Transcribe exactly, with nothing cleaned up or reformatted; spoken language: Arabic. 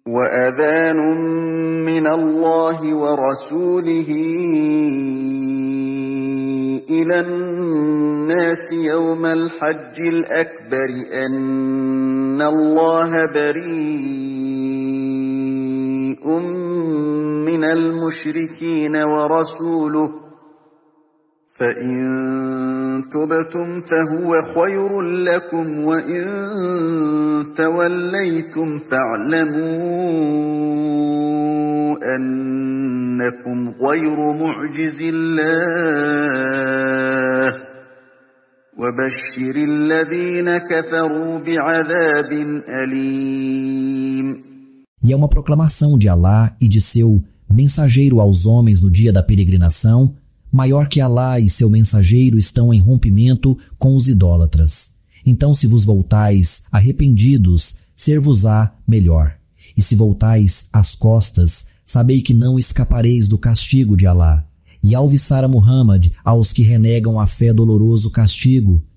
وأذان من الله ورسوله إلى الناس يوم الحج الأكبر أن الله بريء من المشركين ورسوله فإن تبتم فهو خير لكم وإن توليتم فاعلموا أنكم غير معجز الله وبشر الذين كفروا بعذاب أليم. E é uma proclamação de Alá e de seu mensageiro aos homens no dia da peregrinação, maior que Alá e seu mensageiro estão em rompimento com os idólatras. Então, se vos voltais arrependidos, ser-vos-á melhor. E se voltais às costas, sabei que não escapareis do castigo de Alá. E ao viçar a Muhammad, aos que renegam a fé doloroso castigo,